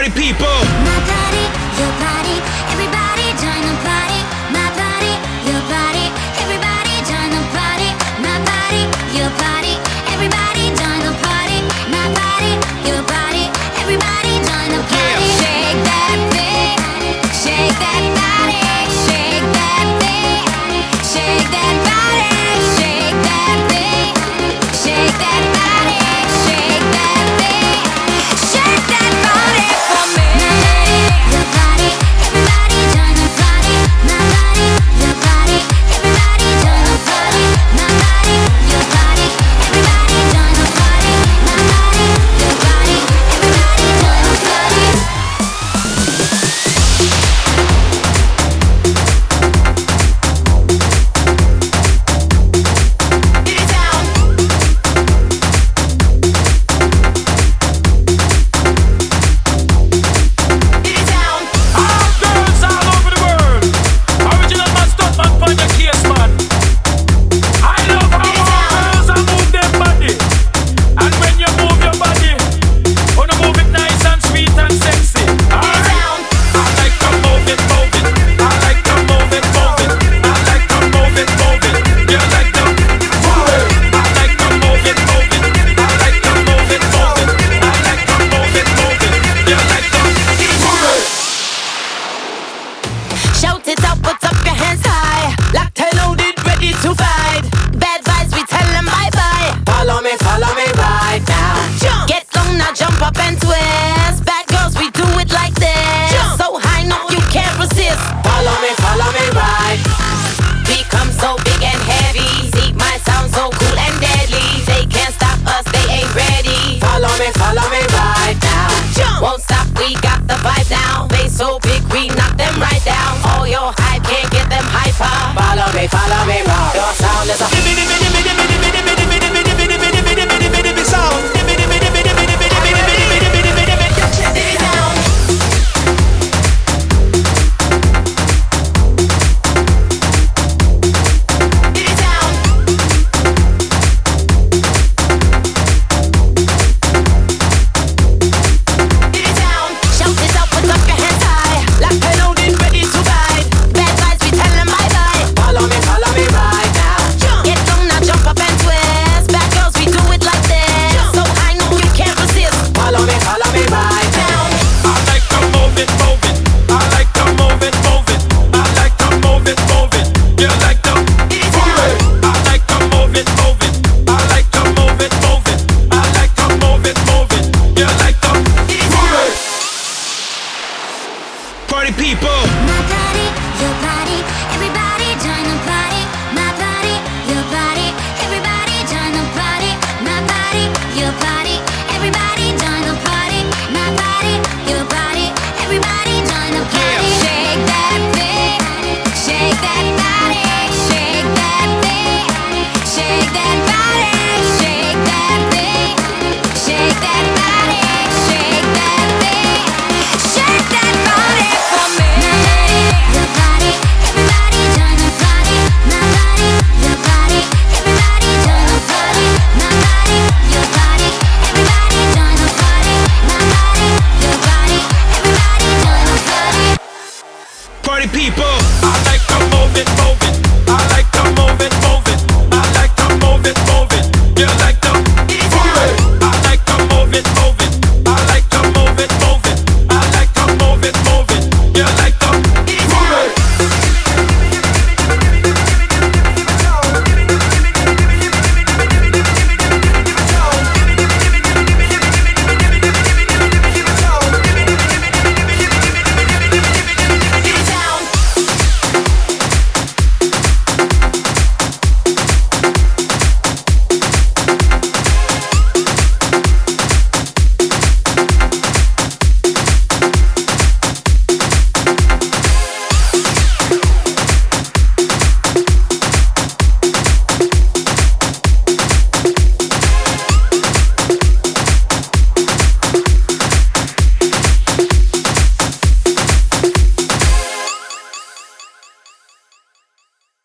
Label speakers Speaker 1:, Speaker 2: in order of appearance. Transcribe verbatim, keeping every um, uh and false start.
Speaker 1: Party people.
Speaker 2: My party, your party, everybody join the party. My party, your party, everybody join the party. My party, your party, everybody join the party. My party, your party, everybody join the party.
Speaker 1: Yeah.
Speaker 2: Shake that thing, shake that body, shake that thing, shake that body, shake that thing, shake that body, shake that thing, shake that body for me. Your body, everybody join the party. My body, your body, everybody join the party. My body, your body, everybody join the party. My body, your body, everybody join the party. Get it down. Get it down.
Speaker 3: All girls all over the world. Original man, stunt man, find your case, man. I love how all girls are move their body. And when you move your body, wanna move it nice and sweet and sexy. Alright? I like to move it, move it. I like to move it, move it. I like to move it, move it. You like to move it. I like to move it, move it. I like to move it, move it. I like to move it, move it. You like to move it.
Speaker 4: Shout it out, put up your hands high. Locked and loaded, ready to fight. Bad vibes, we tell them bye bye. Follow me, follow me right now. Jump. Get down now, jump up and twist. Bad girls, we do it like this. Jump. So high, no, you can't resist. Follow me, follow me right. Become so big and heavy. See my sound so cool and deadly. They can't stop us, they ain't ready. Follow me, follow me right now. Jump. Won't stop, we got the vibe now. They so big, we knock them right down. All your hype can't get them hyper. Follow me, follow me right. Your sound is a sound. Get it down. Get it down. Get it down. Shout it out, put up your hands high. Locked and loaded, ready to ride. Bad vibes, we tell them bye bye. Follow me, follow me right now. Jump. Get down now, jump up and twist. Bad girls, we do it like this. Jump. So high, no, you can't resist. Follow me, follow me right now.
Speaker 3: I like to move it, move it. I like to move it, move it. I like to move it, move it. You like to move it. I like to move it, move it. I like to move it, move it. I like to move it, move it. You like to move it.
Speaker 1: Party people.